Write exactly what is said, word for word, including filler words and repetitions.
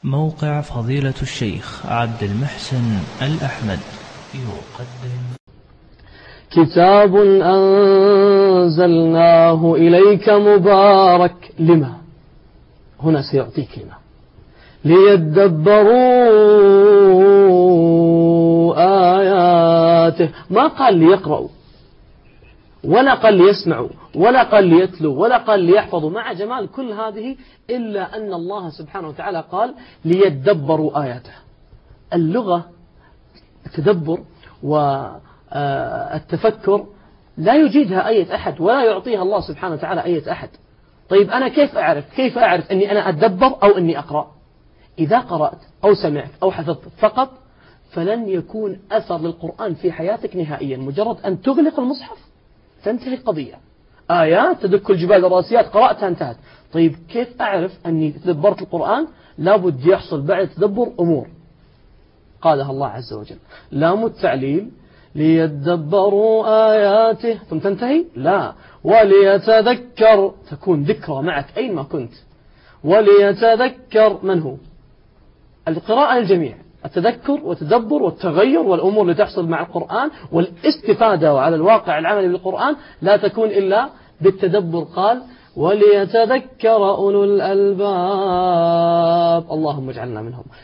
موقع فضيلة الشيخ عبد المحسن الأحمد يقدم كتاب أنزلناه إليك مبارك لما هنا سيعطيك لما ليدبروا آياته. ما قال ليقرأوا ولا قال ليسمعوا ولا قال ليتلوا ولا قال ليحفظوا مع جمال كل هذه، إلا أن الله سبحانه وتعالى قال ليدبروا آياته. اللغة التدبر والتفكر لا يجيدها أي أحد ولا يعطيها الله سبحانه وتعالى أي أحد. طيب أنا كيف أعرف كيف أعرف أني أنا أتدبر أو أني أقرأ؟ إذا قرأت أو سمعت أو حفظت فقط فلن يكون أثر للقرآن في حياتك نهائيا. مجرد أن تغلق المصحف تنتهي القضية. آيات تدك الجبال الراسيات قرأتها انتهت. طيب كيف أعرف أني تدبرت القرآن؟ لابد يحصل بعد تدبر أمور قالها الله عز وجل. لام التعليل ليدبروا آياته ثم تنتهي؟ لا، وليتذكر، تكون ذكرى معك أينما كنت. وليتذكر من هو؟ القراءة للجميع، التذكر والتدبر والتغير والأمور اللي تحصل مع القرآن والاستفادة على الواقع العملي بالقرآن لا تكون إلا بالتدبر. قال وليتذكر أولو الألباب. اللهم اجعلنا منهم.